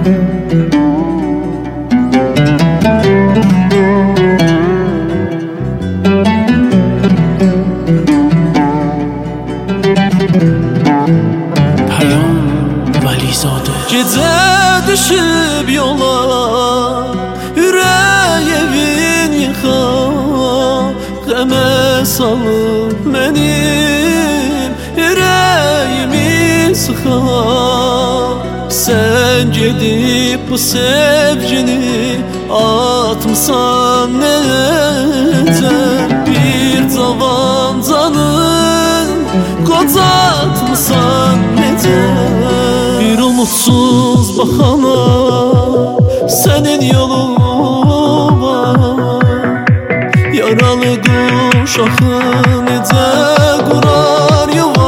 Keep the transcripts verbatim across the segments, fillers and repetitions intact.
Gecə düşüb yola, ürək evin yıxa, qəmə salıb mənim ürəyimi sıxa. Sən gedib bu sevgini atmısan necə, bir cavan canın qocatmısan necə. Bir umutsuz bakana senin yolun var, yaralı kuş axı necə qurar yuva.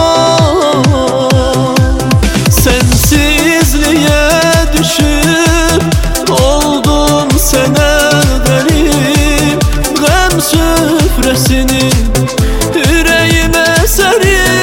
Sensizliğe düşüp oldum sənə qərib, qəm süfrəsinin ürəyimə sərib.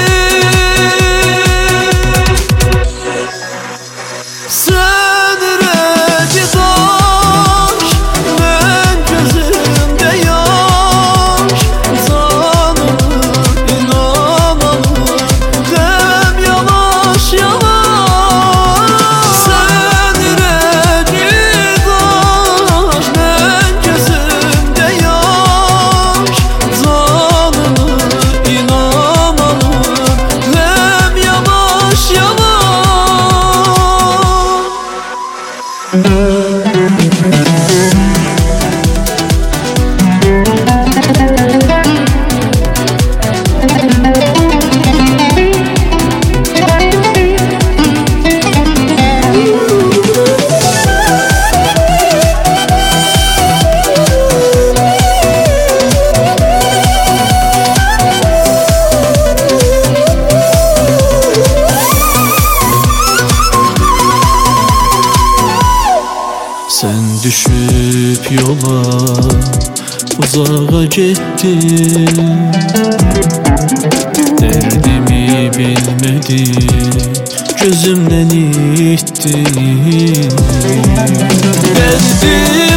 Sen düşüp yola uzağa gittin, derdimi bilmedin, gözümden ittin. Derdim